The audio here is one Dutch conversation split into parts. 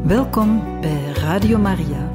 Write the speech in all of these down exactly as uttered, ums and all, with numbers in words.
Welkom bij Radio Maria.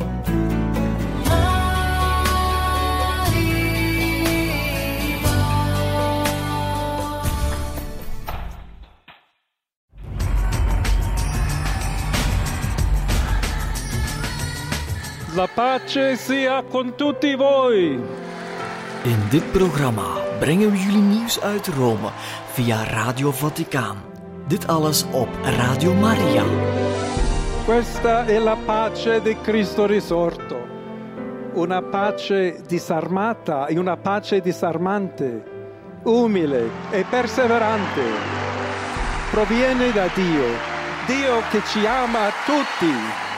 La pace sia con tutti voi. In dit programma brengen we jullie nieuws uit Rome via Radio Vaticaan. Dit alles op Radio Maria. Questa è la pace di Cristo risorto. Una pace disarmata e una pace disarmante, umile e perseverante. Proviene da Dio, Dio che ci ama tutti.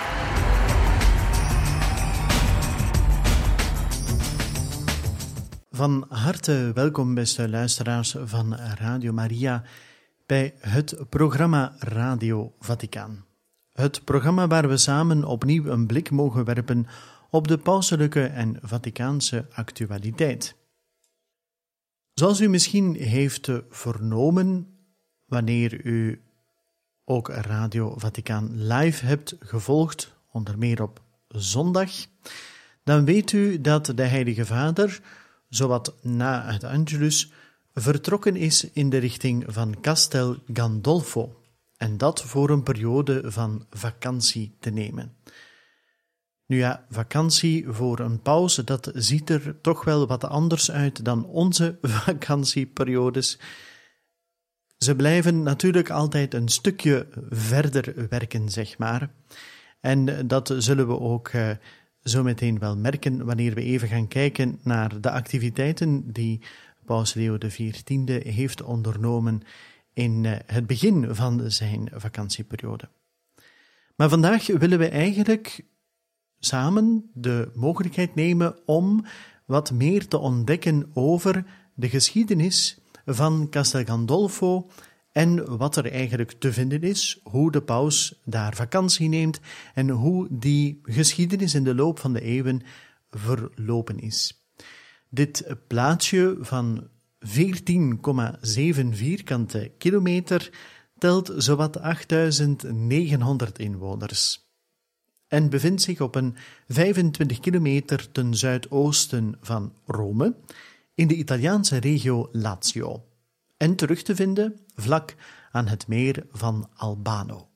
Van harte welkom, beste luisteraars van Radio Maria, bij het programma Radio Vaticaan. Het programma waar we samen opnieuw een blik mogen werpen op de pauselijke en Vaticaanse actualiteit. Zoals u misschien heeft vernomen, wanneer u ook Radio Vaticaan live hebt gevolgd, onder meer op zondag, dan weet u dat de Heilige Vader, zowat na het Angelus, vertrokken is in de richting van Castel Gandolfo, en dat voor een periode van vakantie te nemen. Nu ja, vakantie voor een paus, dat ziet er toch wel wat anders uit dan onze vakantieperiodes. Ze blijven natuurlijk altijd een stukje verder werken, zeg maar. En dat zullen we ook uh, zo meteen wel merken wanneer we even gaan kijken naar de activiteiten die Paus Leo de veertiende heeft ondernomen in het begin van zijn vakantieperiode. Maar vandaag willen we eigenlijk samen de mogelijkheid nemen om wat meer te ontdekken over de geschiedenis van Castel Gandolfo en wat er eigenlijk te vinden is, hoe de paus daar vakantie neemt en hoe die geschiedenis in de loop van de eeuwen verlopen is. Dit plaatsje van veertien komma zeven vierkante kilometer telt zowat achtduizend negenhonderd inwoners en bevindt zich op een vijfentwintig kilometer ten zuidoosten van Rome in de Italiaanse regio Lazio en terug te vinden vlak aan het meer van Albano.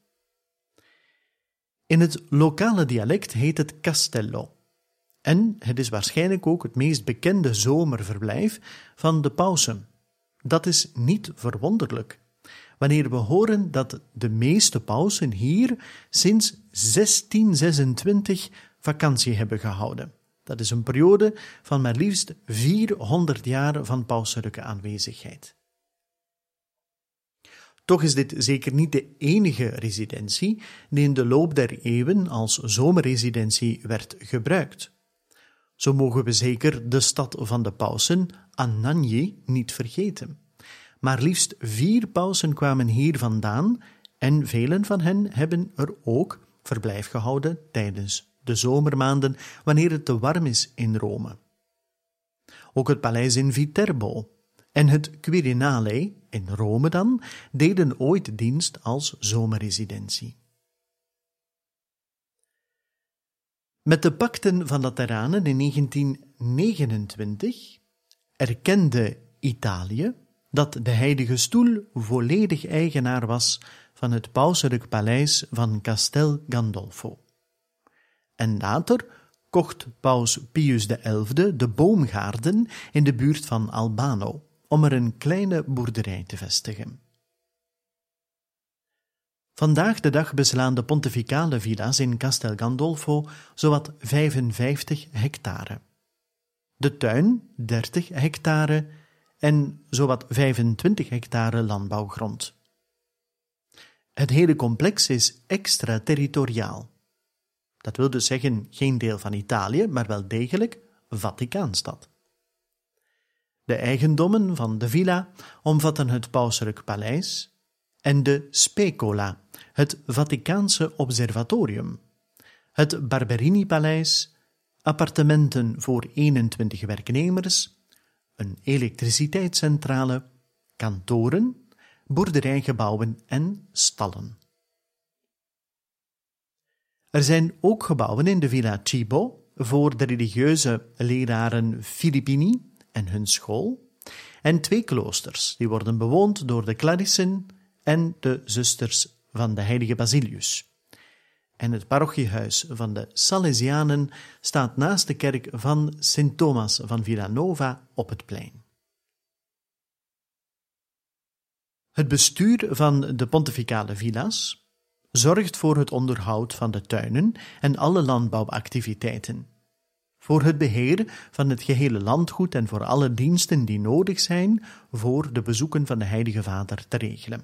In het lokale dialect heet het Castello. En het is waarschijnlijk ook het meest bekende zomerverblijf van de pausen. Dat is niet verwonderlijk, wanneer we horen dat de meeste pausen hier sinds zestien zesentwintig vakantie hebben gehouden. Dat is een periode van maar liefst vierhonderd jaar van pauselijke aanwezigheid. Toch is dit zeker niet de enige residentie die in de loop der eeuwen als zomerresidentie werd gebruikt. Zo mogen we zeker de stad van de pausen, Anagni, niet vergeten. Maar liefst vier pausen kwamen hier vandaan en velen van hen hebben er ook verblijf gehouden tijdens de zomermaanden, wanneer het te warm is in Rome. Ook het paleis in Viterbo en het Quirinale in Rome dan deden ooit dienst als zomerresidentie. Met de Pacten van Lateranen in negentien negenentwintig erkende Italië dat de Heilige Stoel volledig eigenaar was van het pauselijk paleis van Castel Gandolfo. En later kocht paus Pius de elfde de boomgaarden in de buurt van Albano om er een kleine boerderij te vestigen. Vandaag de dag beslaan de pontificale villa's in Castel Gandolfo zowat vijfenvijftig hectare. De tuin dertig hectare en zowat vijfentwintig hectare landbouwgrond. Het hele complex is extraterritoriaal. Dat wil dus zeggen geen deel van Italië, maar wel degelijk Vaticaanstad. De eigendommen van de villa omvatten het pauselijk paleis en de Specola, het Vaticaanse observatorium, het Barberini-paleis, appartementen voor eenentwintig werknemers, een elektriciteitscentrale, kantoren, boerderijgebouwen en stallen. Er zijn ook gebouwen in de Villa Cibo voor de religieuze leraren Filippini en hun school, en twee kloosters, die worden bewoond door de Clarissen en de zusters van de heilige Basilius. En het parochiehuis van de Salesianen staat naast de kerk van Sint Thomas van Villanova op het plein. Het bestuur van de pontificale villa's zorgt voor het onderhoud van de tuinen en alle landbouwactiviteiten, voor het beheer van het gehele landgoed en voor alle diensten die nodig zijn voor de bezoeken van de Heilige Vader te regelen.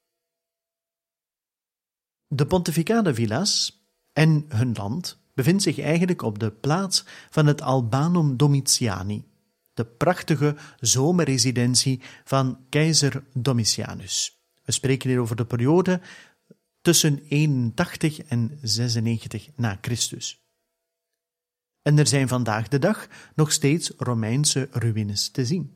De pontificale villa's en hun land bevindt zich eigenlijk op de plaats van het Albanum Domitiani, de prachtige zomerresidentie van keizer Domitianus. We spreken hier over de periode tussen eenentachtig en zesennegentig na Christus. En er zijn vandaag de dag nog steeds Romeinse ruïnes te zien.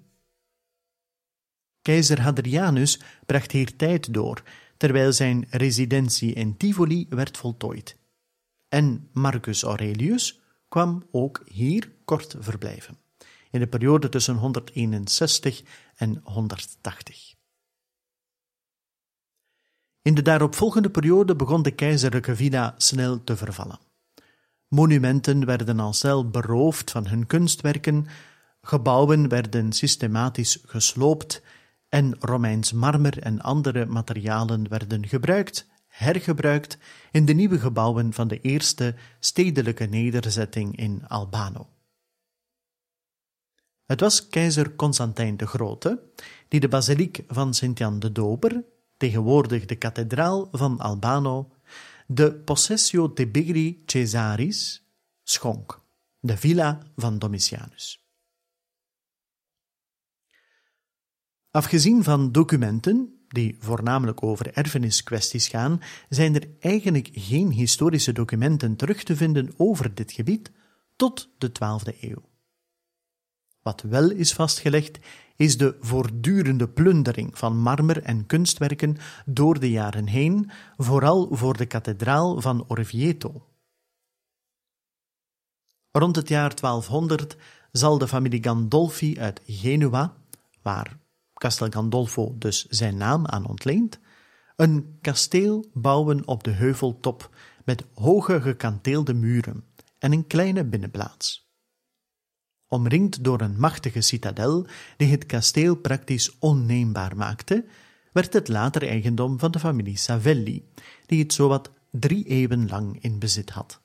Keizer Hadrianus bracht hier tijd door, terwijl zijn residentie in Tivoli werd voltooid. En Marcus Aurelius kwam ook hier kort verblijven, in de periode tussen honderdeenenzestig en honderdtachtig. In de daaropvolgende periode begon de keizerlijke villa snel te vervallen. Monumenten werden al snel beroofd van hun kunstwerken, gebouwen werden systematisch gesloopt en Romeins marmer en andere materialen werden gebruikt, hergebruikt in de nieuwe gebouwen van de eerste stedelijke nederzetting in Albano. Het was keizer Constantijn de Grote die de basiliek van Sint-Jan de Doper, tegenwoordig de kathedraal van Albano, de Possessio Tiberi Caesaris schonk, de villa van Domitianus. Afgezien van documenten, die voornamelijk over erfeniskwesties gaan, zijn er eigenlijk geen historische documenten terug te vinden over dit gebied tot de twaalfde eeuw. Wat wel is vastgelegd, is de voortdurende plundering van marmer en kunstwerken door de jaren heen, vooral voor de kathedraal van Orvieto. Rond het jaar twaalfhonderd zal de familie Gandolfi uit Genua, waar Castel Gandolfo dus zijn naam aan ontleent, een kasteel bouwen op de heuveltop met hoge gekanteelde muren en een kleine binnenplaats. Omringd door een machtige citadel die het kasteel praktisch onneembaar maakte, werd het later eigendom van de familie Savelli, die het zowat drie eeuwen lang in bezit had.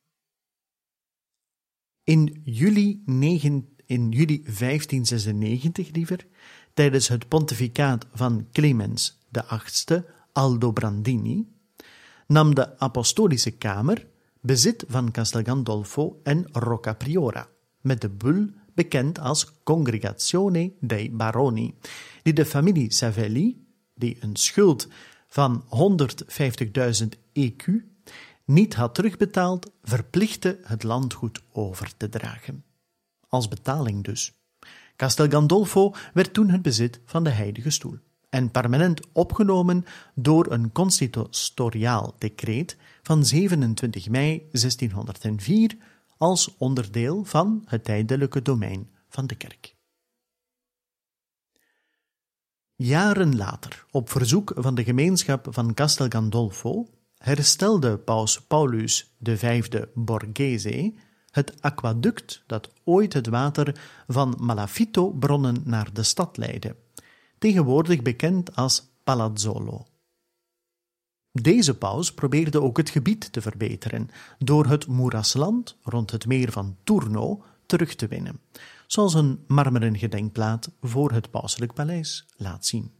In juli, negen, in juli vijftienzesennegentig liever, tijdens het pontificaat van Clemens de achtste Aldobrandini, nam de Apostolische Kamer bezit van Castel Gandolfo en Rocca Priora, met de bul bekend als Congregazione dei Baroni, die de familie Savelli, die een schuld van honderdvijftigduizend ecu niet had terugbetaald, verplichtte het landgoed over te dragen. Als betaling dus. Castel Gandolfo werd toen het bezit van de Heilige Stoel en permanent opgenomen door een consistoriaal decreet van zevenentwintig mei zestienhonderdvier als onderdeel van het tijdelijke domein van de kerk. Jaren later, op verzoek van de gemeenschap van Castel Gandolfo, herstelde paus Paulus de vijfde Borghese het aquaduct dat ooit het water van Malafito-bronnen naar de stad leidde, tegenwoordig bekend als Palazzolo. Deze paus probeerde ook het gebied te verbeteren door het moerasland rond het meer van Turno terug te winnen, zoals een marmeren gedenkplaat voor het pauselijk paleis laat zien.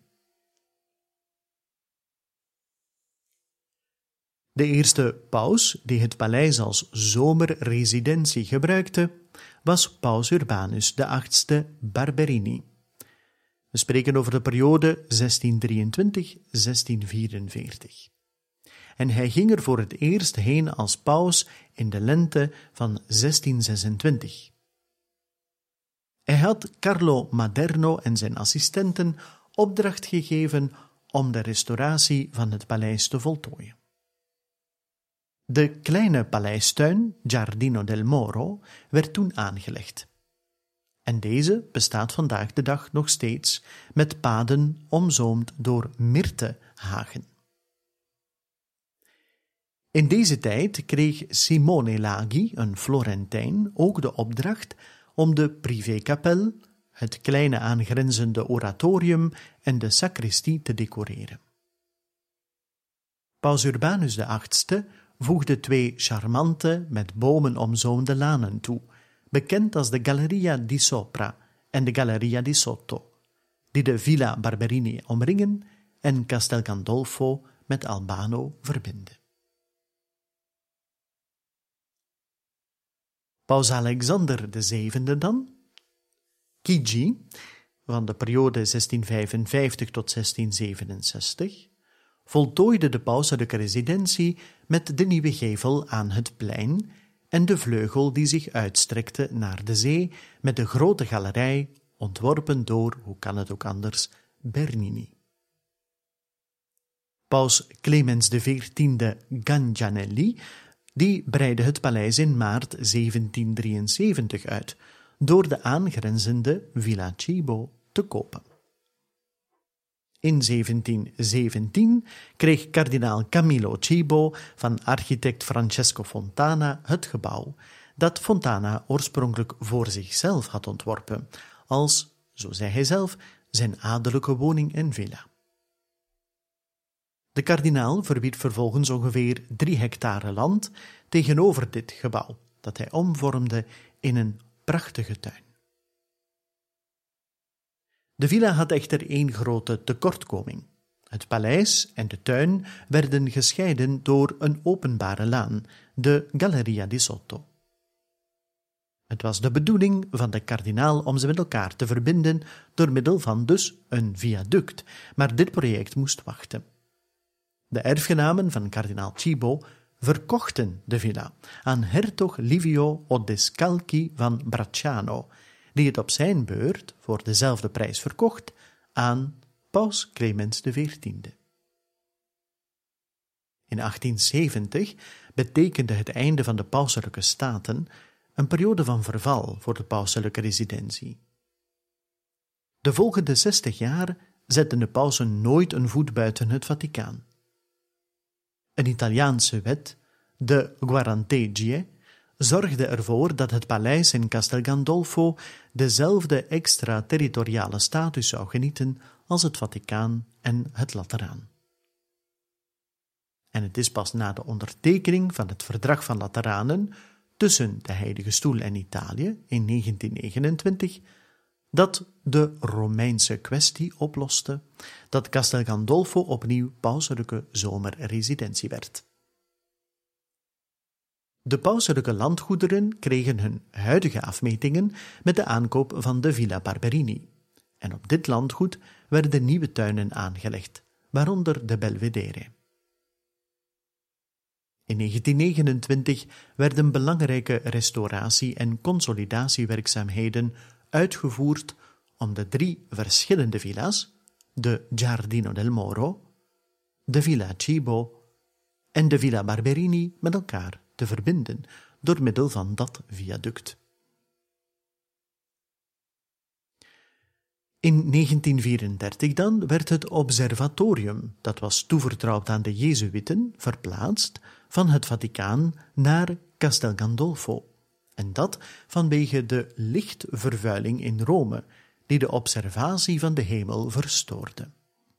De eerste paus die het paleis als zomerresidentie gebruikte, was paus Urbanus de achtste Barberini. We spreken over de periode zestien drieëntwintig tot zestien vierenveertig. En hij ging er voor het eerst heen als paus in de lente van zestien zesentwintig. Hij had Carlo Maderno en zijn assistenten opdracht gegeven om de restauratie van het paleis te voltooien. De kleine paleistuin, Giardino del Moro, werd toen aangelegd. En deze bestaat vandaag de dag nog steeds met paden omzoomd door myrtehagen. In deze tijd kreeg Simone Laghi, een Florentijn, ook de opdracht om de privékapel, het kleine aangrenzende oratorium en de sacristie te decoreren. Paus Urbanus de achtste voegde twee charmante, met bomen omzoomde lanen toe, bekend als de Galleria di Sopra en de Galleria di Sotto, die de Villa Barberini omringen en Castel Gandolfo met Albano verbinden. Paus Alexander de zevende dan, Chigi, van de periode zestien vijfenvijftig tot zestien zevenenzestig, voltooide de pauselijke residentie met de nieuwe gevel aan het plein en de vleugel die zich uitstrekte naar de zee met de grote galerij, ontworpen door, hoe kan het ook anders, Bernini. Paus Clemens de veertiende Gangianelli, die breidde het paleis in maart zeventien drieënzeventig uit, door de aangrenzende Villa Cibo te kopen. In zeventien zeventien kreeg kardinaal Camillo Cibo van architect Francesco Fontana het gebouw dat Fontana oorspronkelijk voor zichzelf had ontworpen, als, zo zei hij zelf, zijn adellijke woning en villa. De kardinaal verwierp vervolgens ongeveer drie hectare land tegenover dit gebouw, dat hij omvormde in een prachtige tuin. De villa had echter één grote tekortkoming. Het paleis en de tuin werden gescheiden door een openbare laan, de Galleria di Sotto. Het was de bedoeling van de kardinaal om ze met elkaar te verbinden door middel van dus een viaduct, maar dit project moest wachten. De erfgenamen van kardinaal Cibo verkochten de villa aan hertog Livio Odescalchi van Bracciano, die het op zijn beurt voor dezelfde prijs verkocht aan paus Clemens de veertiende. In achttien zeventig betekende het einde van de pauselijke staten een periode van verval voor de pauselijke residentie. De volgende zestig jaar zetten de pausen nooit een voet buiten het Vaticaan. Een Italiaanse wet, de Guarentigie, zorgde ervoor dat het paleis in Castel Gandolfo dezelfde extraterritoriale status zou genieten als het Vaticaan en het Lateraan. En het is pas na de ondertekening van het Verdrag van Lateranen tussen de Heilige Stoel en Italië in negentien negenentwintig dat de Romeinse kwestie oploste, dat Castel Gandolfo opnieuw pauselijke zomerresidentie werd. De pauselijke landgoederen kregen hun huidige afmetingen met de aankoop van de Villa Barberini, en op dit landgoed werden nieuwe tuinen aangelegd, waaronder de Belvedere. In negentien negenentwintig werden belangrijke restauratie- en consolidatiewerkzaamheden uitgevoerd om de drie verschillende villa's, de Giardino del Moro, de Villa Cibo en de Villa Barberini met elkaar te verbinden door middel van dat viaduct. In negentien vierendertig dan werd het observatorium, dat was toevertrouwd aan de Jezuïeten, verplaatst van het Vaticaan naar Castel Gandolfo, en dat vanwege de lichtvervuiling in Rome, die de observatie van de hemel verstoorde.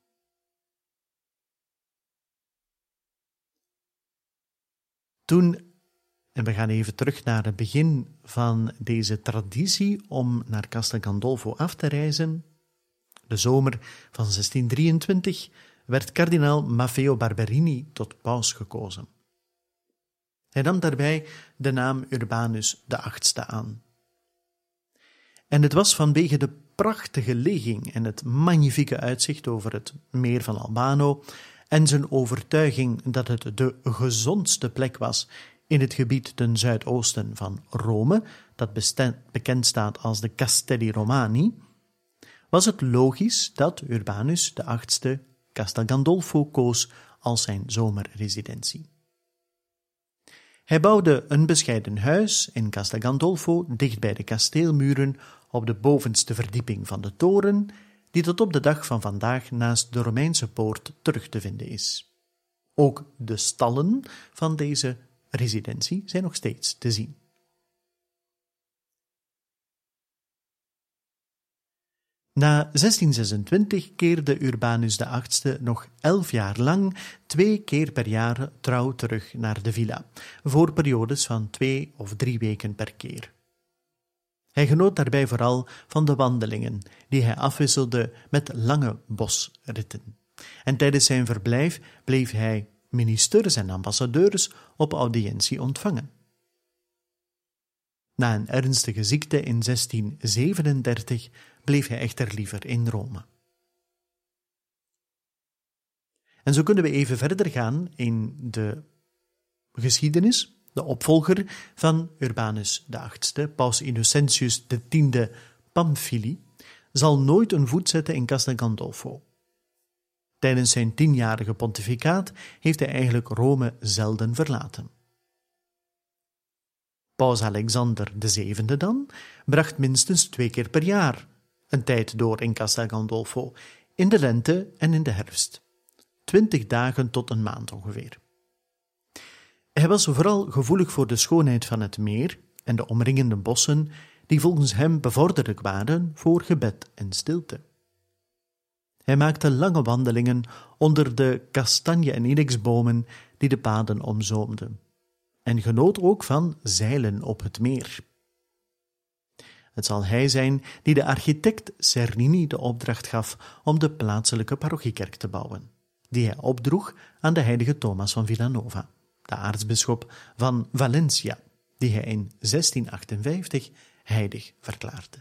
Toen, en we gaan even terug naar het begin van deze traditie om naar Castel Gandolfo af te reizen, de zomer van zestien drieëntwintig werd kardinaal Maffeo Barberini tot paus gekozen. Hij nam daarbij de naam Urbanus de achtste aan. En het was vanwege de prachtige ligging en het magnifieke uitzicht over het meer van Albano en zijn overtuiging dat het de gezondste plek was in het gebied ten zuidoosten van Rome, dat bekend staat als de Castelli Romani, was het logisch dat Urbanus de achtste Castel Gandolfo koos als zijn zomerresidentie. Hij bouwde een bescheiden huis in Castel Gandolfo, dicht bij de kasteelmuren, op de bovenste verdieping van de toren, die tot op de dag van vandaag naast de Romeinse poort terug te vinden is. Ook de stallen van deze residentie zijn nog steeds te zien. Na zestien zesentwintig keerde Urbanus de achtste nog elf jaar lang twee keer per jaar trouw terug naar de villa, voor periodes van twee of drie weken per keer. Hij genoot daarbij vooral van de wandelingen, die hij afwisselde met lange bosritten. En tijdens zijn verblijf bleef hij ministers en ambassadeurs op audiëntie ontvangen. Na een ernstige ziekte in zestien zevenendertig bleef hij echter liever in Rome. En zo kunnen we even verder gaan in de geschiedenis. De opvolger van Urbanus de achtste, Paus Innocentius de tiende Pamphili, zal nooit een voet zetten in Castel Gandolfo. Tijdens zijn tienjarige pontificaat heeft hij eigenlijk Rome zelden verlaten. Paus Alexander de zevende dan bracht minstens twee keer per jaar een tijd door in Castel Gandolfo, in de lente en in de herfst. Twintig dagen tot een maand ongeveer. Hij was vooral gevoelig voor de schoonheid van het meer en de omringende bossen, die volgens hem bevorderlijk waren voor gebed en stilte. Hij maakte lange wandelingen onder de kastanje- en inexbomen die de paden omzoomden, en genoot ook van zeilen op het meer. Het zal hij zijn die de architect Cernini de opdracht gaf om de plaatselijke parochiekerk te bouwen, die hij opdroeg aan de heilige Thomas van Villanova, de aartsbisschop van Valencia, die hij in zestien achtenvijftig heilig verklaarde.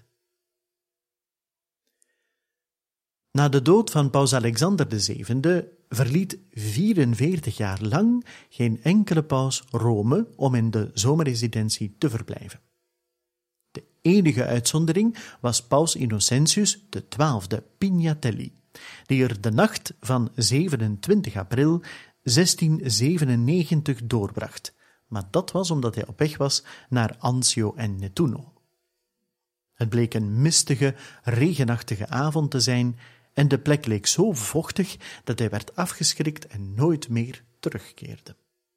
Na de dood van Paus Alexander de zevende verliet vierenveertig jaar lang geen enkele paus Rome om in de zomerresidentie te verblijven. De enige uitzondering was Paus Innocentius de twaalfde Pignatelli, die er de nacht van zevenentwintig april zestien zevenennegentig doorbracht, maar dat was omdat hij op weg was naar Anzio en Nettuno. Het bleek een mistige, regenachtige avond te zijn en de plek leek zo vochtig dat hij werd afgeschrikt en nooit meer terugkeerde.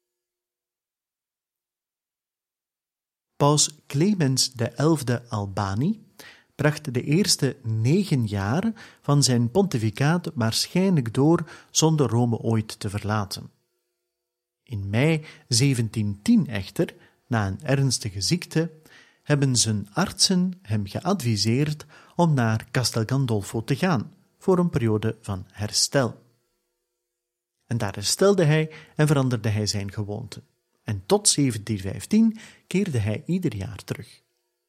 Paus Clemens de elfde Albani bracht de eerste negen jaar van zijn pontificaat waarschijnlijk door zonder Rome ooit te verlaten. In mei zeventientien echter, na een ernstige ziekte, hebben zijn artsen hem geadviseerd om naar Castel Gandolfo te gaan voor een periode van herstel. En daar herstelde hij en veranderde hij zijn gewoonten. En tot zeventien vijftien keerde hij ieder jaar terug.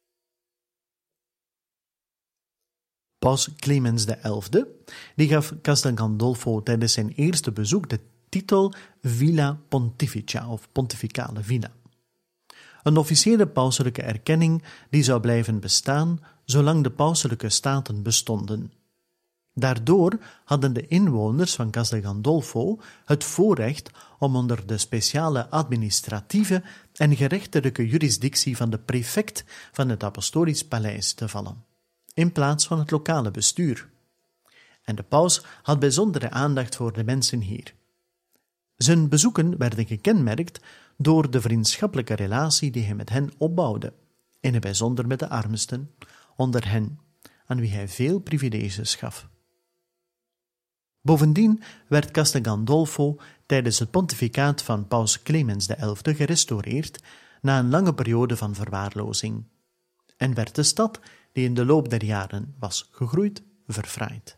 Paus Clemens de elfde, die gaf Castel Gandolfo tijdens zijn eerste bezoek de titel Villa Pontificia of Pontificale Villa. Een officiële pauselijke erkenning die zou blijven bestaan zolang de pauselijke staten bestonden. Daardoor hadden de inwoners van Castel Gandolfo het voorrecht om onder de speciale administratieve en gerechtelijke jurisdictie van de prefect van het Apostolisch Paleis te vallen, in plaats van het lokale bestuur. En de paus had bijzondere aandacht voor de mensen hier. Zijn bezoeken werden gekenmerkt door de vriendschappelijke relatie die hij met hen opbouwde, in het bijzonder met de armsten, onder hen, aan wie hij veel privileges gaf. Bovendien werd Castel Gandolfo tijdens het pontificaat van Paus Clemens de elfde gerestaureerd na een lange periode van verwaarlozing, en werd de stad, die in de loop der jaren was gegroeid, verfraaid.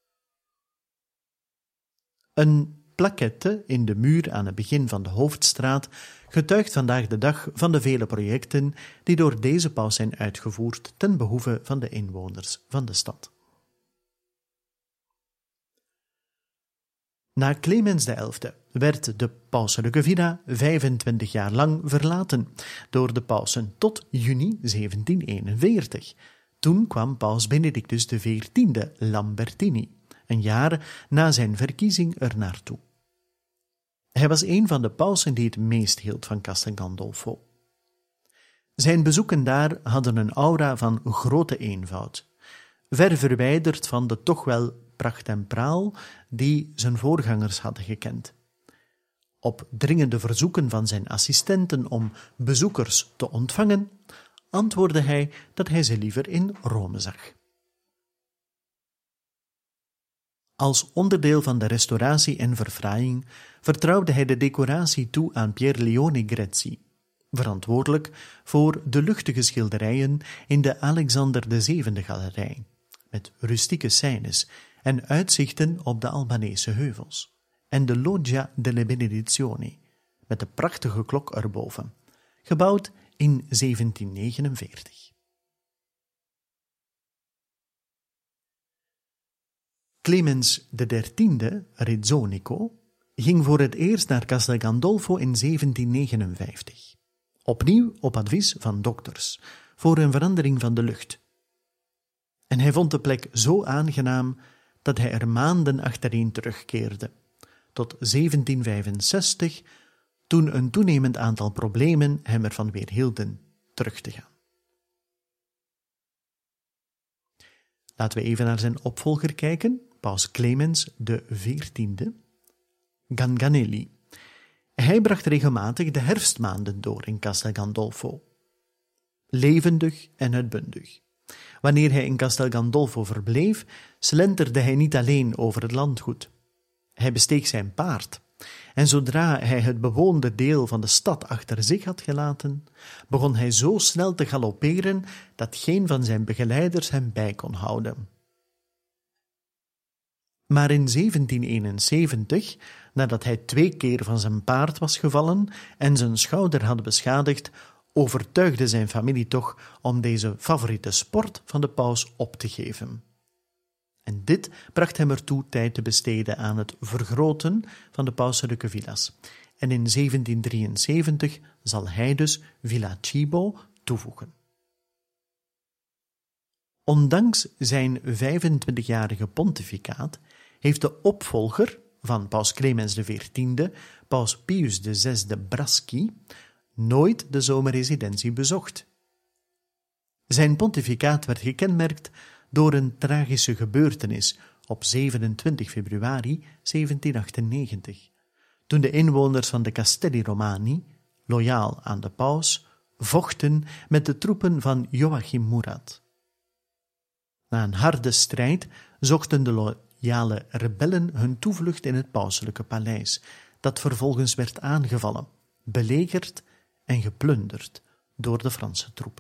Een plaquette in de muur aan het begin van de hoofdstraat getuigt vandaag de dag van de vele projecten die door deze paus zijn uitgevoerd ten behoeve van de inwoners van de stad. Na Clemens de elfde werd de pauselijke villa vijfentwintig jaar lang verlaten door de pausen tot juni zeventien eenenveertig. Toen kwam paus Benedictus de veertiende Lambertini, een jaar na zijn verkiezing er naartoe. Hij was een van de pausen die het meest hield van Castel Gandolfo. Zijn bezoeken daar hadden een aura van grote eenvoud, ver verwijderd van de toch wel pracht en praal die zijn voorgangers hadden gekend. Op dringende verzoeken van zijn assistenten om bezoekers te ontvangen, antwoordde hij dat hij ze liever in Rome zag. Als onderdeel van de restauratie en verfraaiing vertrouwde hij de decoratie toe aan Pier Leone Grezzi, verantwoordelijk voor de luchtige schilderijen in de Alexander de Zevende galerij, met rustieke scènes en uitzichten op de Albanese heuvels, en de Loggia delle Benedizioni, met de prachtige klok erboven, gebouwd in zeventien negenenveertig. Clemens de dertiende, Rezzonico, ging voor het eerst naar Castel Gandolfo in zeventien negenenvijftig. Opnieuw op advies van dokters, voor een verandering van de lucht. En hij vond de plek zo aangenaam dat hij er maanden achtereen terugkeerde, tot zeventien vijfenzestig, toen een toenemend aantal problemen hem ervan weerhielden terug te gaan. Laten we even naar zijn opvolger kijken, paus Clemens de veertiende, Ganganelli. Hij bracht regelmatig de herfstmaanden door in Castel Gandolfo. Levendig en uitbundig. Wanneer hij in Castel Gandolfo verbleef, slenterde hij niet alleen over het landgoed. Hij besteeg zijn paard, en zodra hij het bewoonde deel van de stad achter zich had gelaten, begon hij zo snel te galopperen dat geen van zijn begeleiders hem bij kon houden. Maar in zeventien eenenzeventig, nadat hij twee keer van zijn paard was gevallen en zijn schouder had beschadigd, overtuigde zijn familie toch om deze favoriete sport van de paus op te geven. En dit bracht hem ertoe tijd te besteden aan het vergroten van de pauselijke villa's. En in zeventien drieënzeventig zal hij dus Villa Cibo toevoegen. Ondanks zijn vijfentwintigjarige pontificaat heeft de opvolger van paus Clemens de veertiende, paus Pius de zesde Braschi, nooit de zomerresidentie bezocht. Zijn pontificaat werd gekenmerkt door een tragische gebeurtenis op zevenentwintig februari zeventien achtennegentig, toen de inwoners van de Castelli Romani, loyaal aan de paus, vochten met de troepen van Joachim Murat. Na een harde strijd zochten de loyale rebellen hun toevlucht in het pauselijke paleis, dat vervolgens werd aangevallen, belegerd en geplunderd door de Franse troepen.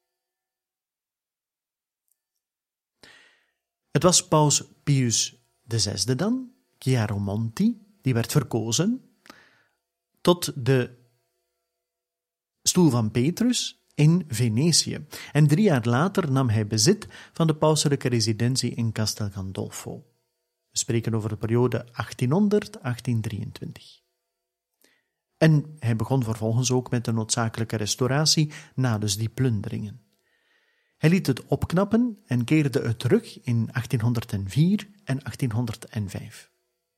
Het was paus Pius de zesde dan, Chiaramonti, die werd verkozen tot de stoel van Petrus in Venetië. En drie jaar later nam hij bezit van de pauselijke residentie in Castel Gandolfo. We spreken over de periode achttienhonderd tot achttien drieëntwintig. En hij begon vervolgens ook met de noodzakelijke restauratie na dus die plunderingen. Hij liet het opknappen en keerde het terug in achttienhonderdvier en achttienhonderdvijf.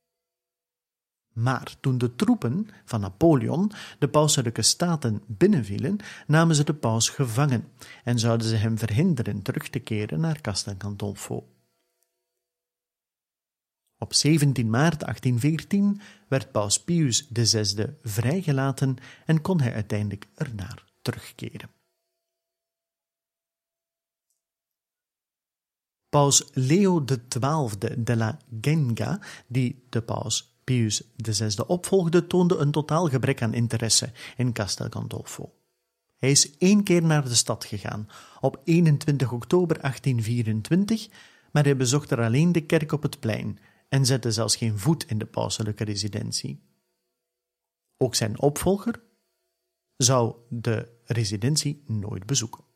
Maar toen de troepen van Napoleon de pauselijke staten binnenvielen, namen ze de paus gevangen en zouden ze hem verhinderen terug te keren naar Castel Gandolfo. Op zeventien maart achttienveertien werd paus Pius de zesde vrijgelaten en kon hij uiteindelijk ernaar terugkeren. Paus Leo de twaalfde della Genga, die de paus Pius de zesde opvolgde, toonde een totaal gebrek aan interesse in Castel Gandolfo. Hij is één keer naar de stad gegaan, op eenentwintig oktober achttienvierentwintig, maar hij bezocht er alleen de kerk op het plein en zette zelfs geen voet in de pauselijke residentie. Ook zijn opvolger zou de residentie nooit bezoeken.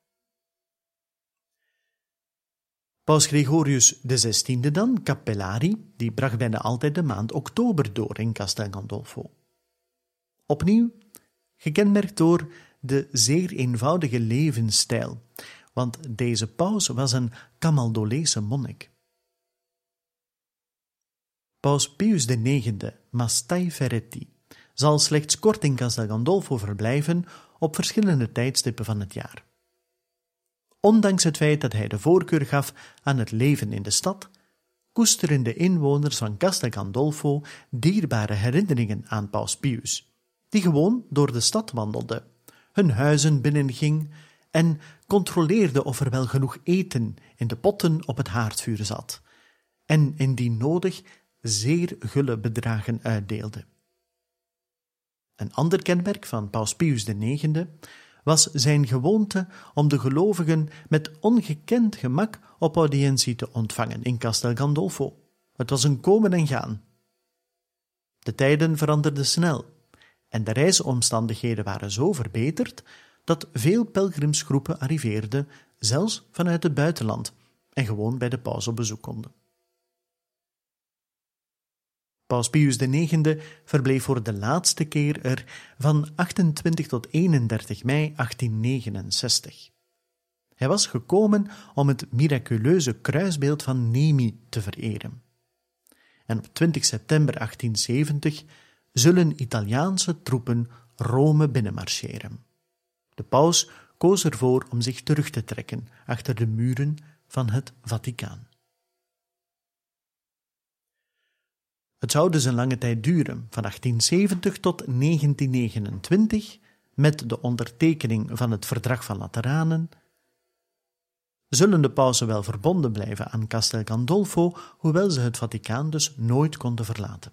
Paus Gregorius de zestiende dan, Capellari, die bracht bijna altijd de maand oktober door in Castel Gandolfo. Opnieuw gekenmerkt door de zeer eenvoudige levensstijl, want deze paus was een Camaldolese monnik. Paus Pius de negende, Mastai Ferretti, zal slechts kort in Castel Gandolfo verblijven op verschillende tijdstippen van het jaar. Ondanks het feit dat hij de voorkeur gaf aan het leven in de stad, koesteren de inwoners van Castel Gandolfo dierbare herinneringen aan Paus Pius, die gewoon door de stad wandelde, hun huizen binnenging en controleerde of er wel genoeg eten in de potten op het haardvuur zat, en indien nodig zeer gulle bedragen uitdeelde. Een ander kenmerk van Paus Pius de negende was zijn gewoonte om de gelovigen met ongekend gemak op audiëntie te ontvangen in Castel Gandolfo. Het was een komen en gaan. De tijden veranderden snel en de reisomstandigheden waren zo verbeterd dat veel pelgrimsgroepen arriveerden, zelfs vanuit het buitenland, en gewoon bij de paus op bezoek konden. Paus Pius de negende verbleef voor de laatste keer er van achtentwintig tot eenendertig mei achttiennegenenzestig. Hij was gekomen om het miraculeuze kruisbeeld van Nemi te vereren. En op twintig september achttienzeventig zullen Italiaanse troepen Rome binnenmarcheren. De paus koos ervoor om zich terug te trekken achter de muren van het Vaticaan. Het zou dus een lange tijd duren, van achttienzeventig tot negentien negenentwintig, met de ondertekening van het Verdrag van Lateranen, zullen de pausen wel verbonden blijven aan Castel Gandolfo, hoewel ze het Vaticaan dus nooit konden verlaten.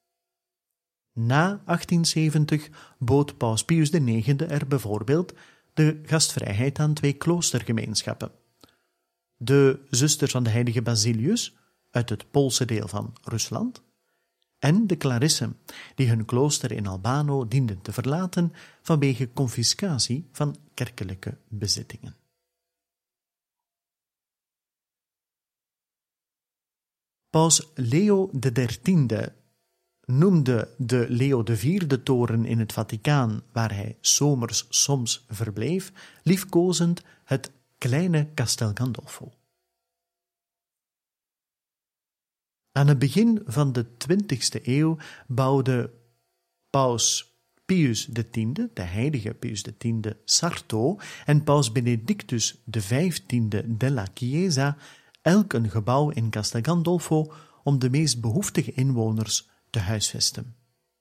Na achttienzeventig bood Paus Pius de negende er bijvoorbeeld de gastvrijheid aan twee kloostergemeenschappen. De Zusters van de heilige Basilius, uit het Poolse deel van Rusland, en de Clarissen, die hun klooster in Albano dienden te verlaten vanwege confiscatie van kerkelijke bezittingen. Paus Leo de dertiende noemde de Leo de vierde toren in het Vaticaan, waar hij 's zomers soms verbleef, liefkozend het kleine Castel Gandolfo. Aan het begin van de twintigste eeuw bouwde Paus Pius de tiende, de heilige Pius de tiende, Sarto, en Paus Benedictus de vijftiende della Chiesa elk een gebouw in Castel Gandolfo om de meest behoeftige inwoners te huisvesten.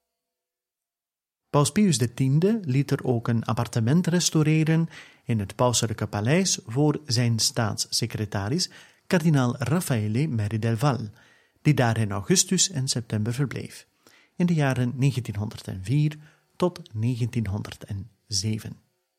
Paus Pius de tiende liet er ook een appartement restaureren in het pauselijke paleis voor zijn staatssecretaris, kardinaal Raffaele Meri del Val, die daar in augustus en september verbleef, in de jaren negentienhonderdvier tot negentienhonderdzeven.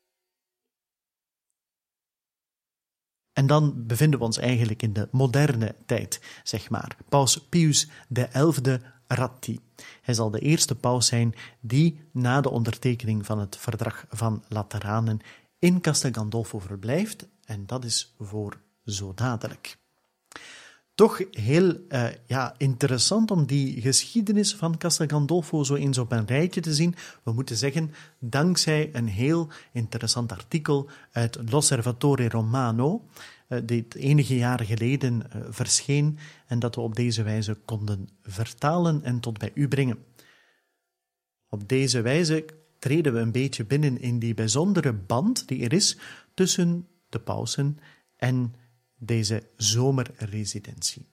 En dan bevinden we ons eigenlijk in de moderne tijd, zeg maar. Paus Pius de elfde Ratti. Hij zal de eerste paus zijn die na de ondertekening van het Verdrag van Lateranen in Castel Gandolfo verblijft, en dat is voor zo dadelijk. Toch heel uh, ja, interessant om die geschiedenis van Castel Gandolfo zo eens op een rijtje te zien. We moeten zeggen, dankzij een heel interessant artikel uit L'Osservatore Romano, uh, dit enige jaren geleden uh, verscheen en dat we op deze wijze konden vertalen en tot bij u brengen. Op deze wijze treden we een beetje binnen in die bijzondere band die er is tussen de pausen en deze zomerresidentie.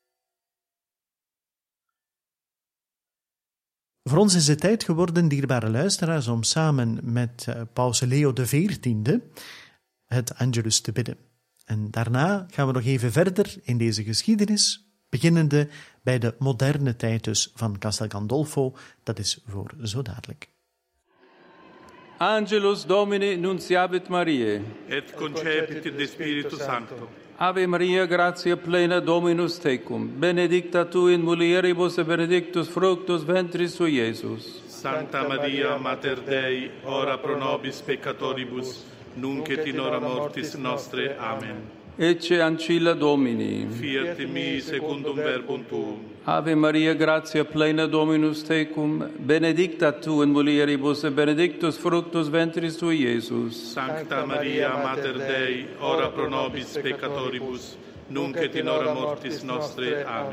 Voor ons is het tijd geworden, dierbare luisteraars, om samen met uh, Paus Leo de veertiende het Angelus te bidden. En daarna gaan we nog even verder in deze geschiedenis, beginnende bij de moderne tijd dus van Castel Gandolfo. Dat is voor zo dadelijk. Angelus Domini nunciabit Mariae. Et concepit in de Spiritu Sancto. Ave Maria, gratia plena, Dominus tecum. Benedicta tu in mulieribus et benedictus fructus ventris sui, Iesus. Sancta Maria, Mater Dei, ora pro nobis peccatoribus, nunc et in hora mortis nostre. Amen. Ecce ancilla Domini. Fiat in mi secundum verbum tuum. Ave Maria, gratia plena, Dominus tecum. Benedicta tu in mulieribus et benedictus fructus ventris sui, Iesus. Sancta Maria, Mater Dei, ora pro nobis peccatoribus, nunc et in hora mortis nostre. Amen.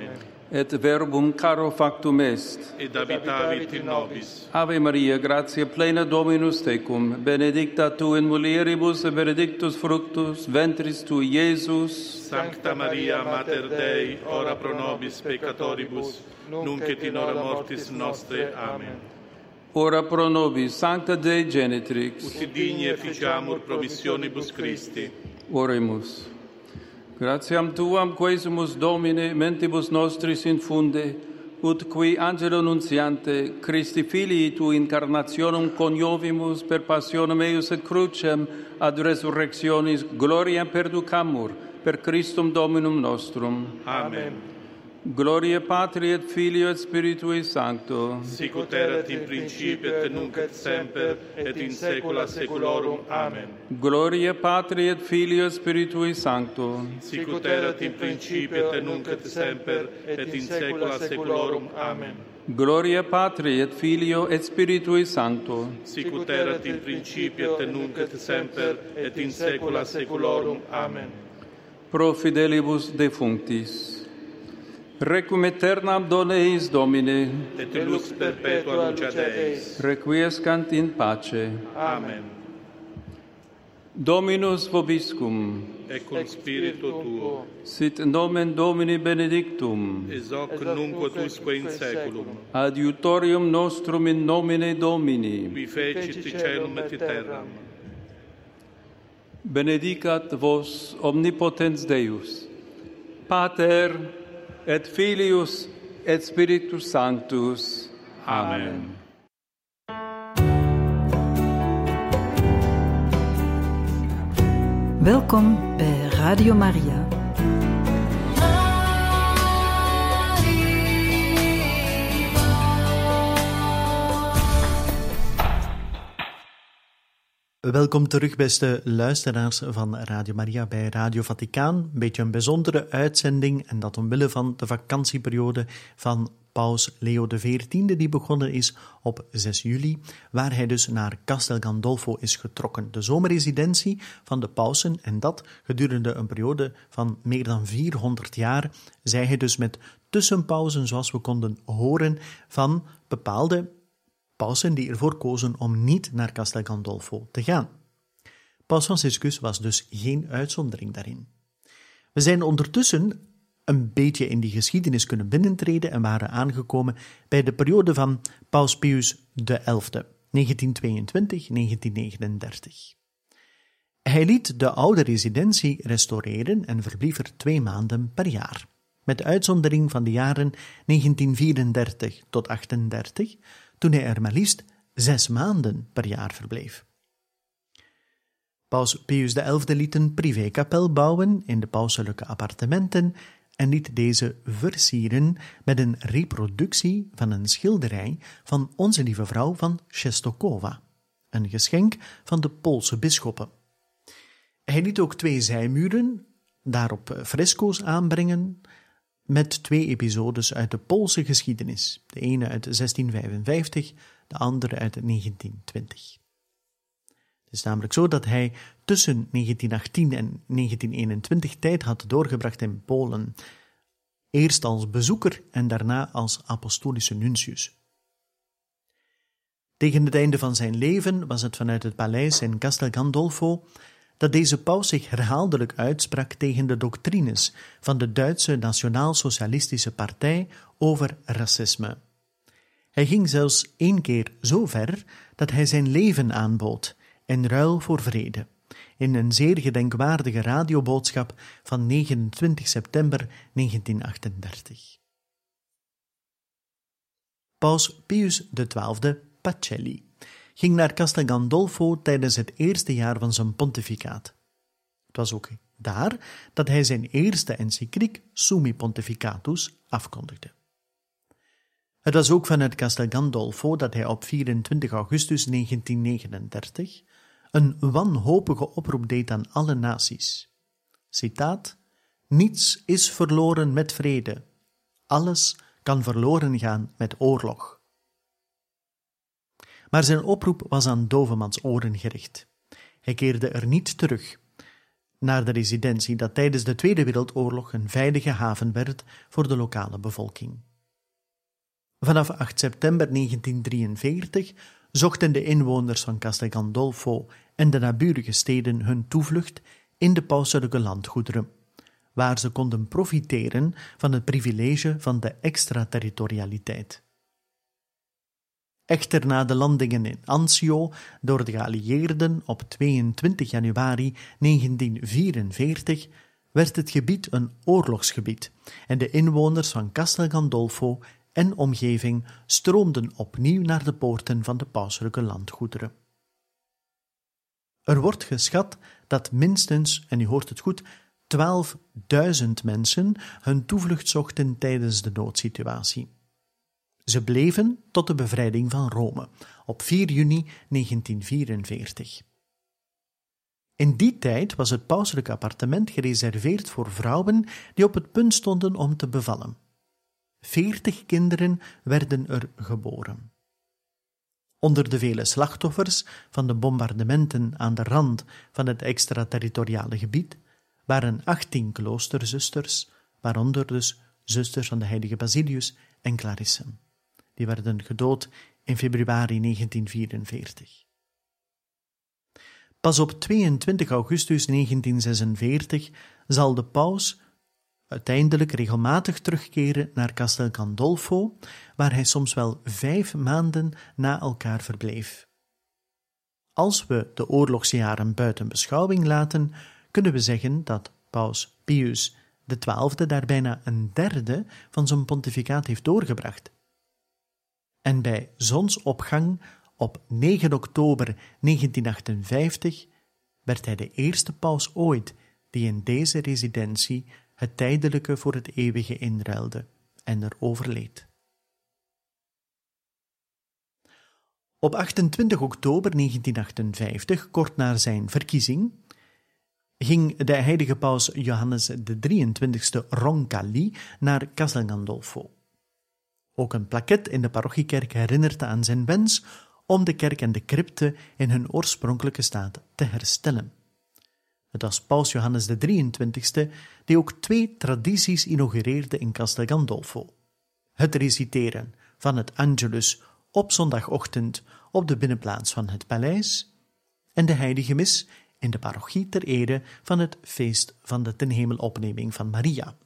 et verbum caro factum est. et habitavit in nobis. Ave Maria, gratia plena Dominus tecum, benedicta tu in mulieribus et benedictus fructus ventris tui, Iesus. Sancta Maria, Mater Dei, ora pro nobis peccatoribus, nunc et in hora mortis nostre. Amen. Ora pro nobis, Sancta Dei Genitrix. Ut digni efficiamur promissionibus Christi. Oremus. Gratiam Tuam quesumus Domine mentibus nostris infunde, ut qui angelo nuntiante Christi Filii tu incarnationem coniovimus per passionem eius et crucem ad resurrectionis gloriam perducamur per Christum Dominum nostrum. Amen. Gloria Patri et Filio et Spiritui Sancto. Sic ut erat in principio et nunc et semper et in saecula saeculorum. Amen. Gloria Patri et Filio et Spiritui Sancto. Sic ut erat in principio et nunc et semper et in saecula saeculorum. Amen. Gloria Patri et Filio et Spiritui Sancto. Sic ut erat in principio et nunc et semper et in saecula saeculorum. Amen. Pro fidelibus defunctis. Requiem aeternam dona eis Domine, Et lux perpetua lucet eis. requiescant in pace. Amen. Dominus vobiscum, Et cum spiritu tuo, sit nomen Domini benedictum, ex hoc nunc usque in saeculum, adiutorium nostrum in nomine Domini. qui fecit caelum et terram. Benedicat vos omnipotens Deus, Pater et Filius et Spiritus Sanctus. Amen. Welkom bij Radio Maria. Welkom terug, beste luisteraars van Radio Maria bij Radio Vaticaan. Een beetje een bijzondere uitzending en dat omwille van de vakantieperiode van Paus Leo de veertiende die begonnen is op zes juli, waar hij dus naar Castel Gandolfo is getrokken. De zomerresidentie van de pausen en dat gedurende een periode van meer dan vierhonderd jaar, zei hij dus met tussenpauzen, zoals we konden horen, van bepaalde pausen die ervoor kozen om niet naar Castel Gandolfo te gaan. Paus Franciscus was dus geen uitzondering daarin. We zijn ondertussen een beetje in die geschiedenis kunnen binnentreden en waren aangekomen bij de periode van Paus Pius de elfde, negentien tweeëntwintig tot negentien negenendertig. Hij liet de oude residentie restaureren en verblief er twee maanden per jaar, met uitzondering van de jaren negentien vierendertig tot achtendertig, toen hij er maar liefst zes maanden per jaar verbleef. Paus Pius de elfde liet een privékapel bouwen in de pauselijke appartementen en liet deze versieren met een reproductie van een schilderij van Onze Lieve Vrouw van Czestochowa, een geschenk van de Poolse bisschoppen. Hij liet ook twee zijmuren, daarop fresco's aanbrengen, met twee episodes uit de Poolse geschiedenis, de ene uit zestien vijfenvijftig, de andere uit negentien twintig. Het is namelijk zo dat hij tussen negentien achttien en negentien eenentwintig tijd had doorgebracht in Polen, eerst als bezoeker en daarna als apostolische nuntius. Tegen het einde van zijn leven was het vanuit het paleis in Castel Gandolfo dat deze paus zich herhaaldelijk uitsprak tegen de doctrines van de Duitse Nationaal-Socialistische Partij over racisme. Hij ging zelfs één keer zo ver dat hij zijn leven aanbood in ruil voor vrede, in een zeer gedenkwaardige radioboodschap van negenentwintig september negentien achtendertig. Paus Pius de twaalfde Pacelli ging naar Castel Gandolfo tijdens het eerste jaar van zijn pontificaat. Het was ook daar dat hij zijn eerste encycliek Summi Pontificatus afkondigde. Het was ook vanuit Castel Gandolfo dat hij op vierentwintig augustus negentien negenendertig een wanhopige oproep deed aan alle naties. Citaat: niets is verloren met vrede, alles kan verloren gaan met oorlog. Maar zijn oproep was aan dovemans oren gericht. Hij keerde er niet terug. naar de residentie dat tijdens de Tweede Wereldoorlog een veilige haven werd voor de lokale bevolking. Vanaf acht september negentien drieënveertig zochten de inwoners van Castel Gandolfo en de naburige steden hun toevlucht in de pauselijke landgoederen, waar ze konden profiteren van het privilege van de extraterritorialiteit. Echter na de landingen in Anzio door de geallieerden op tweeëntwintig januari negentien vierenveertig werd het gebied een oorlogsgebied en de inwoners van Castel Gandolfo en omgeving stroomden opnieuw naar de poorten van de pauselijke landgoederen. Er wordt geschat dat minstens, en u hoort het goed, twaalfduizend mensen hun toevlucht zochten tijdens de noodsituatie. Ze bleven tot de bevrijding van Rome op vier juni negentien vierenveertig. In die tijd was het pauselijk appartement gereserveerd voor vrouwen die op het punt stonden om te bevallen. Veertig kinderen werden er geboren. Onder de vele slachtoffers van de bombardementen aan de rand van het extraterritoriale gebied waren achttien kloosterzusters, waaronder dus zusters van de heilige Basilius en Clarisse. Die werden gedood in februari negentien vierenveertig. Pas op tweeëntwintig augustus negentien zesenveertig zal de paus uiteindelijk regelmatig terugkeren naar Castel Gandolfo, waar hij soms wel vijf maanden na elkaar verbleef. Als we de oorlogsjaren buiten beschouwing laten, kunnen we zeggen dat paus Pius de twaalfde daar bijna een derde van zijn pontificaat heeft doorgebracht. En bij zonsopgang op negen oktober negentien achtenvijftig werd hij de eerste paus ooit die in deze residentie het tijdelijke voor het eeuwige inruilde en er overleed. Op achtentwintig oktober negentien achtenvijftig, kort na zijn verkiezing, ging de heilige paus Johannes de drieëntwintigste Roncalli naar Castel Gandolfo. Ook een plaquette in de parochiekerk herinnert aan zijn wens om de kerk en de crypte in hun oorspronkelijke staat te herstellen. Het was paus Johannes de drieëntwintigste die ook twee tradities inaugureerde in Castel Gandolfo. Het reciteren van het Angelus op zondagochtend op de binnenplaats van het paleis en de heilige mis in de parochie ter ere van het feest van de ten hemelopneming van Maria.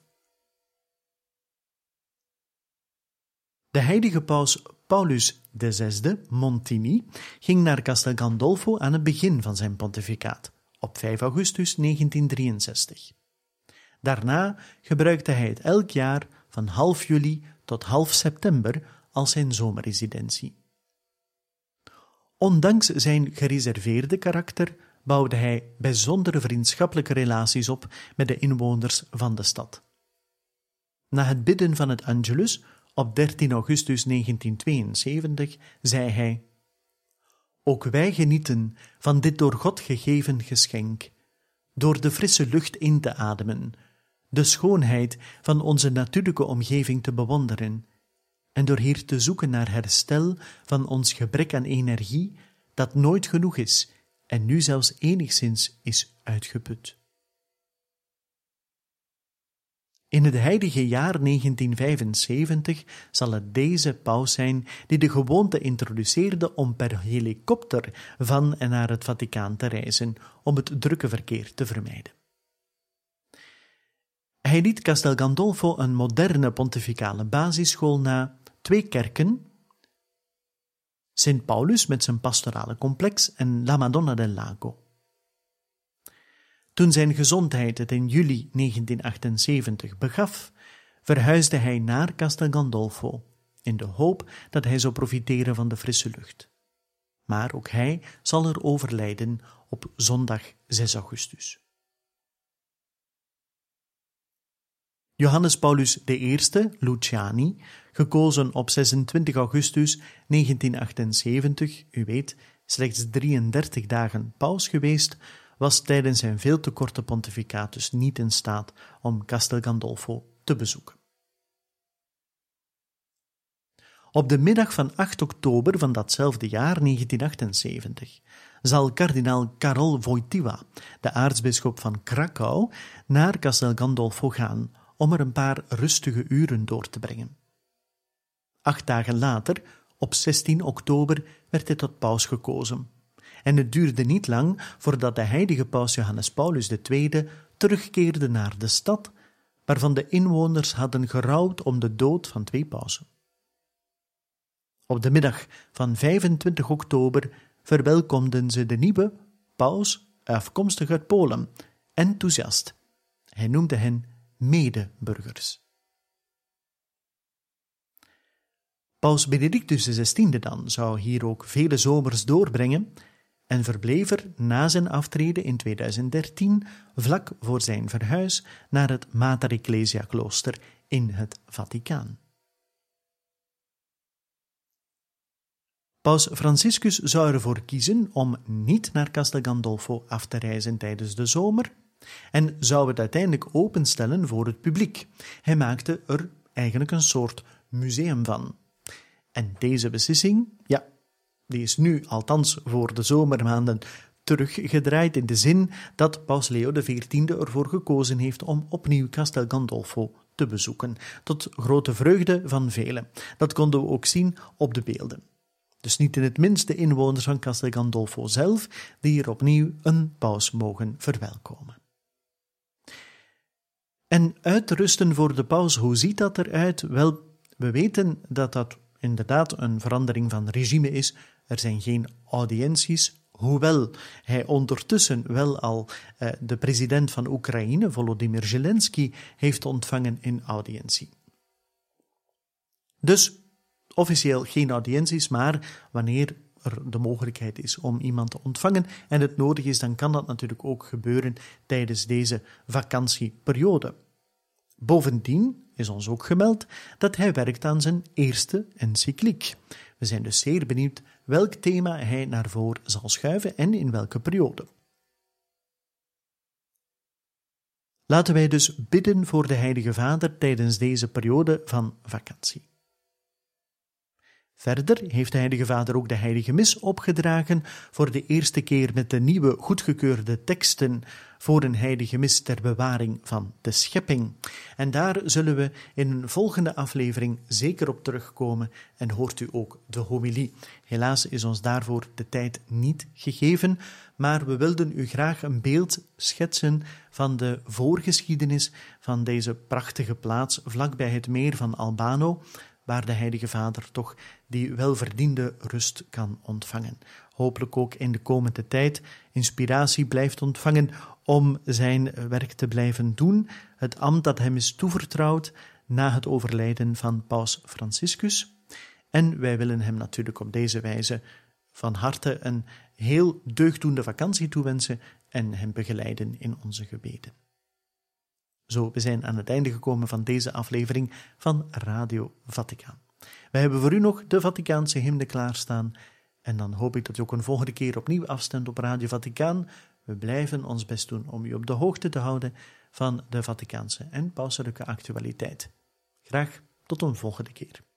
De heilige paus Paulus de zesde, Montini, ging naar Castel Gandolfo aan het begin van zijn pontificaat, op vijf augustus negentien drieënzestig. Daarna gebruikte hij het elk jaar van half juli tot half september als zijn zomerresidentie. Ondanks zijn gereserveerde karakter bouwde hij bijzondere vriendschappelijke relaties op met de inwoners van de stad. Na het bidden van het Angelus op dertien augustus negentien tweeënzeventig zei hij: Ook wij genieten van dit door God gegeven geschenk, door de frisse lucht in te ademen, de schoonheid van onze natuurlijke omgeving te bewonderen en door hier te zoeken naar herstel van ons gebrek aan energie dat nooit genoeg is en nu zelfs enigszins is uitgeput. In het heilige jaar negentien vijfenzeventig zal het deze paus zijn die de gewoonte introduceerde om per helikopter van en naar het Vaticaan te reizen om het drukke verkeer te vermijden. Hij liet Castel Gandolfo een moderne pontificale basisschool na, twee kerken, Sint Paulus met zijn pastorale complex en La Madonna del Lago. Toen zijn gezondheid het in juli negentien achtenzeventig begaf, verhuisde hij naar Castel Gandolfo, in de hoop dat hij zou profiteren van de frisse lucht. Maar ook hij zal er overlijden op zondag zes augustus. Johannes Paulus de eerste, Luciani, gekozen op zesentwintig augustus negentien achtenzeventig, u weet, slechts drieëndertig dagen paus geweest, was tijdens zijn veel te korte pontificaat dus niet in staat om Castel Gandolfo te bezoeken. Op de middag van acht oktober van datzelfde jaar, negentien achtenzeventig, zal kardinaal Karol Wojtyła, de aartsbisschop van Krakau, naar Castel Gandolfo gaan om er een paar rustige uren door te brengen. Acht dagen later, op zestien oktober, werd hij tot paus gekozen. En het duurde niet lang voordat de heilige paus Johannes Paulus de Tweede terugkeerde naar de stad, waarvan de inwoners hadden gerouwd om de dood van twee pausen. Op de middag van vijfentwintig oktober verwelkomden ze de nieuwe paus, afkomstig uit Polen, enthousiast. Hij noemde hen medeburgers. Paus Benedictus de zestiende dan zou hier ook vele zomers doorbrengen en verbleef er na zijn aftreden in tweeduizend dertien vlak voor zijn verhuis naar het Mater Ecclesia klooster in het Vaticaan. Paus Franciscus zou ervoor kiezen om niet naar Castel Gandolfo af te reizen tijdens de zomer en zou het uiteindelijk openstellen voor het publiek. Hij maakte er eigenlijk een soort museum van. En deze beslissing, ja, die is nu, althans voor de zomermaanden, teruggedraaid in de zin dat Paus Leo de veertiende ervoor gekozen heeft om opnieuw Castel Gandolfo te bezoeken, tot grote vreugde van velen. Dat konden we ook zien op de beelden. Dus niet in het minst de inwoners van Castel Gandolfo zelf, die hier opnieuw een paus mogen verwelkomen. En uitrusten voor de paus, hoe ziet dat eruit? Wel, we weten dat dat inderdaad een verandering van regime is. Er zijn geen audiënties, hoewel hij ondertussen wel al eh, de president van Oekraïne, Volodymyr Zelensky, heeft ontvangen in audiëntie. Dus officieel geen audiënties, maar wanneer er de mogelijkheid is om iemand te ontvangen en het nodig is, dan kan dat natuurlijk ook gebeuren tijdens deze vakantieperiode. Bovendien is ons ook gemeld dat hij werkt aan zijn eerste encycliek. We zijn dus zeer benieuwd welk thema hij naar voren zal schuiven en in welke periode. Laten wij dus bidden voor de Heilige Vader tijdens deze periode van vakantie. Verder heeft de Heilige Vader ook de Heilige Mis opgedragen voor de eerste keer met de nieuwe goedgekeurde teksten voor een Heilige Mis ter bewaring van de schepping. En daar zullen we in een volgende aflevering zeker op terugkomen en hoort u ook de homilie. Helaas is ons daarvoor de tijd niet gegeven, maar we wilden u graag een beeld schetsen van de voorgeschiedenis van deze prachtige plaats vlakbij het meer van Albano, waar de Heilige Vader toch die welverdiende rust kan ontvangen. Hopelijk ook in de komende tijd inspiratie blijft ontvangen om zijn werk te blijven doen, het ambt dat hem is toevertrouwd na het overlijden van Paus Franciscus. En wij willen hem natuurlijk op deze wijze van harte een heel deugddoende vakantie toewensen en hem begeleiden in onze gebeden. Zo, we zijn aan het einde gekomen van deze aflevering van Radio Vaticaan. Wij hebben voor u nog de Vaticaanse hymne klaarstaan en dan hoop ik dat u ook een volgende keer opnieuw afstemt op Radio Vaticaan. We blijven ons best doen om u op de hoogte te houden van de Vaticaanse en pauselijke actualiteit. Graag tot een volgende keer.